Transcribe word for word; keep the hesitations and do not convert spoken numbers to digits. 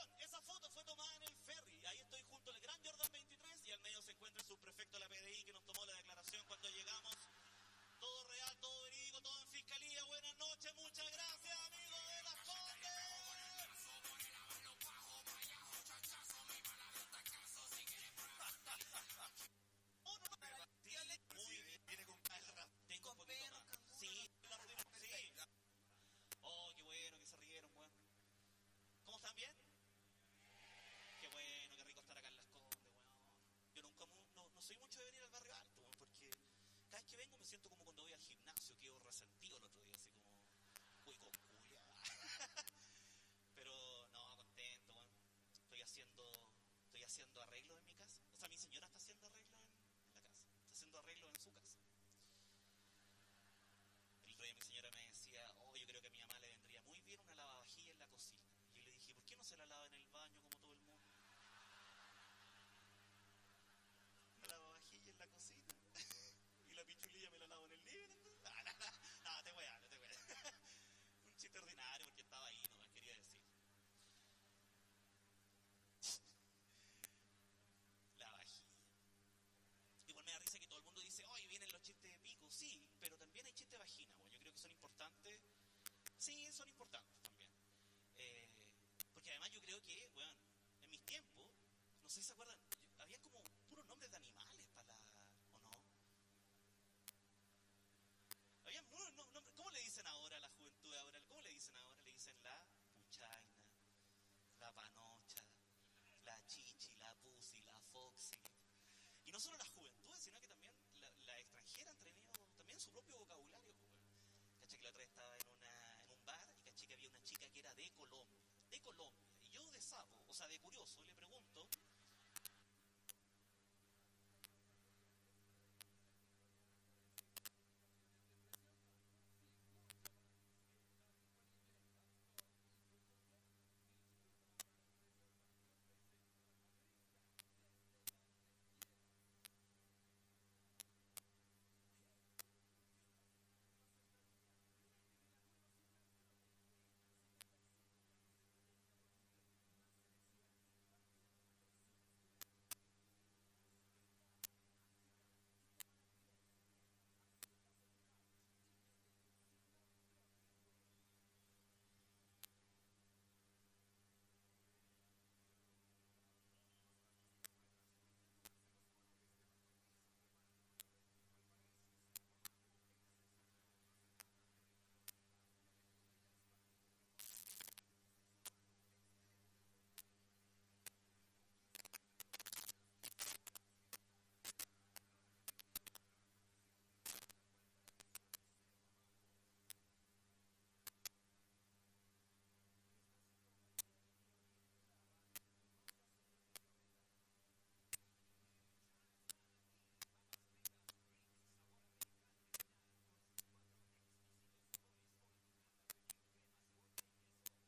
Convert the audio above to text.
Bueno, esa foto fue tomada en el ferry. Ahí estoy junto al gran Jordan veintitrés y al medio se encuentra el subprefecto de la P D I que nos tomó la declaración cuando llegamos. Todo real, todo verídico, todo en fiscalía. Buenas noches, muchas gracias, amigos de Las Condes. Oh, no, no, muy bien, viene con perra. Tengo un poquito más. Sí, la rutina, sí. Oh, qué bueno que se rieron, weón. ¿Cómo están? ¿Bien? Qué bueno, qué rico estar acá en Las Condes, weón. Yo nunca, no, no soy mucho de venir al barrio alto, weón, porque cada vez que vengo me siento como cuando voy al gimnasio, quedo resentido el otro día, así como, uy, con culia. Pero, no, contento, weón. Estoy haciendo, estoy haciendo arreglos en mi casa. O sea, mi señora está haciendo arreglos en, en la casa. Está haciendo arreglos en su casa. El otro día mi señora me decía, oh, yo creo que a mi mamá le vendría muy bien una lavavajilla en la cocina. Y yo le dije, ¿por qué no se la lava en el baño como todo el mundo? Una lavavajilla en la cocina. Y la pichulilla me la lavo en el living. No, no, no, no te voy a, no te voy a. Un chiste ordinario porque estaba ahí, no me quería decir. La vajilla. Igual me da risa que todo el mundo dice, oye, vienen los chistes de pico. Sí, pero también hay chistes de vagina, bueno, yo creo que son importantes. Sí, son importantes también. Eh, porque además yo creo que, bueno, en mis tiempos, no sé si se acuerdan, había como puros nombres de animales para la... ¿o no? Había puros nombres. ¿Cómo le dicen ahora a la juventud de ahora? ¿Cómo le dicen ahora? Le dicen la puchaina, la panocha, la chichi, la pussy, la foxy. Y no solo las juventudes, sino que también la, la extranjera han tenido también su propio vocabulario. Caché que la otra vez estaba en, una, en un bar y caché que había una chica que era de Colombia, de Colombia. Y yo de sapo, o sea, de curioso, le pregunto,